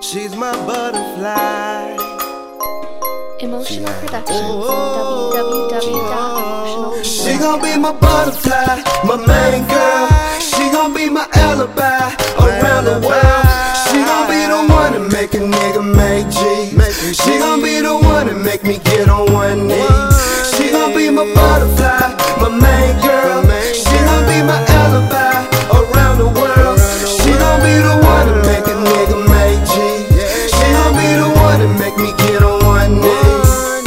She's my butterfly. Emotional Productions. www.emotionalfreeworld.com. She gon' be my butterfly, my main girl. She gon' be my alibi around the world. She gon' be the one to make a nigga make G. She gon' be the one to make me get on one knee. She gon' be my butterfly, my main girl. She gon' be my alibi around the world. She gon' be the one to make a nigga make G. She gon' be the one to make me get on one knee.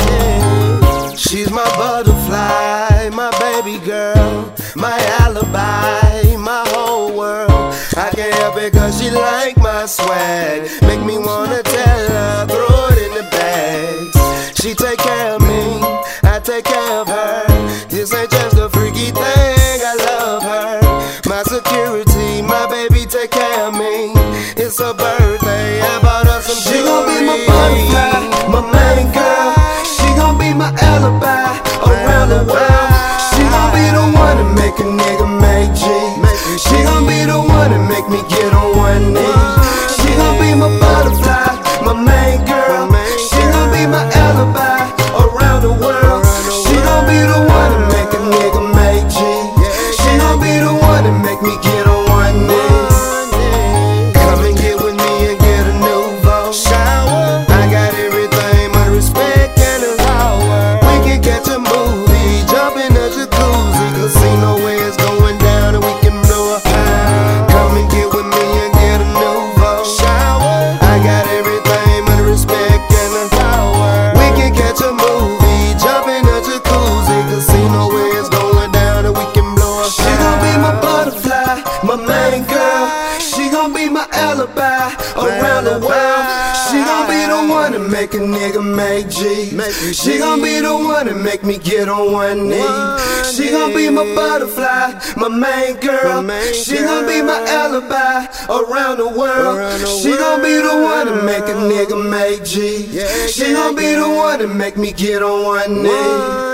She's my butterfly, my baby girl, my alibi, my whole world. I can't help it cause she like my swag. Make me wanna tell her, throw it in the bags. She take care of me, I take care of her. This ain't just a freaky thing, I love her. My security, my baby take care of me. It's her birthday, I bought her some jewelry. She gon' be my butterfly, my main girl. She gon' be my alibi around the world. She gon' be the one to make a nigga make G. She gon' be the one to make me get on one knee. She gon' be my butterfly, my main girl. She gon' be my alibi around the world. She gon' be the one to make a nigga make G. She gon' be the one to make me get on one knee. Come and get with me and get a new vote. Shower, I got everything but respect and a power. We can catch a movie, jump in a jacuzzi, casino where it's going down and we can blow a high. Come and get with me and get a new vote. Shower, I got everything but respect and a power. We can catch a movie, jump in a jacuzzi, casino where it's going down and we can blow a high. She gon' be my butterfly, my main girl. She gon' be my alibi around the world. She gon' be the one to make a nigga make G. She gon' be the one to make me get on one knee. She gon' be my butterfly, my main girl. She gon' be my alibi around the world. She gon' be the one to make a nigga make G. She gon' be the one to make me get on one knee.